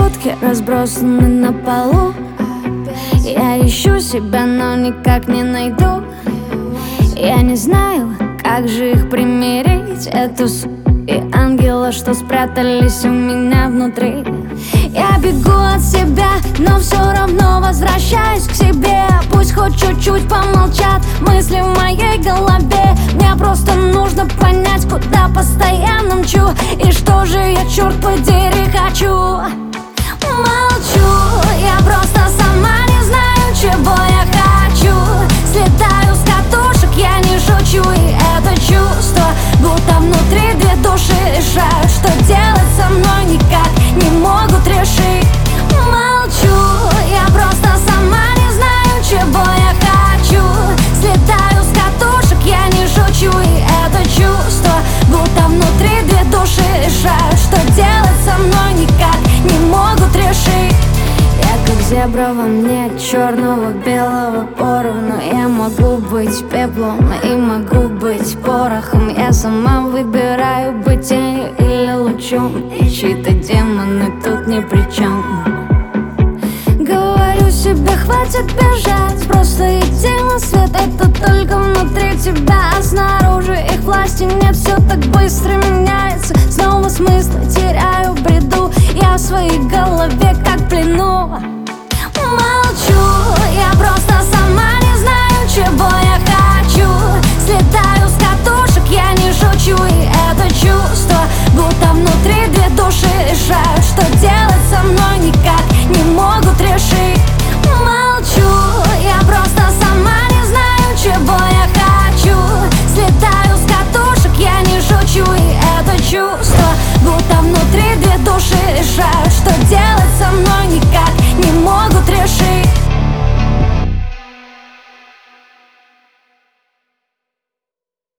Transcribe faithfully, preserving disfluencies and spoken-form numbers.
шутки разбросаны на полу. Я ищу себя, но никак не найду. Я не знаю, как же их примирить, эту с*** и ангела, что спрятались у меня внутри. Я бегу от себя, но все равно возвращаюсь к себе. Пусть хоть чуть-чуть помолчат мысли в моей голове. Мне просто нужно понять, куда постоянно мчу, и что же я, черт подери, хочу. Молчу, я просто сама не знаю, чего я хочу. Слетаю с катушек, я не шучу, и это чувство, будто внутри две души решают, что делать со мной никак не могут решить. Молчу, я просто сама не знаю, чего я хочу. Слетаю с катушек, я не шучу, и это чувство, будто внутри две души решают, что делать со мной никак не могут решить. Я как зебра, во мне черного, белого поровну. Я могу быть пеплом и могу быть порохом. Я сама выбираю быть тенью или лучом, и чьи-то демоны тут ни при чем. Говорю себе, хватит бежать, просто иди на свет. Это только внутри тебя, а снаружи их власти нет. Все так быстро меняется, снова смысл теряю в бреду. Я в своей голове как в плену. Молчу, я просто сама не знаю, чего я хочу. Слетаю с катушек, я не шучу, и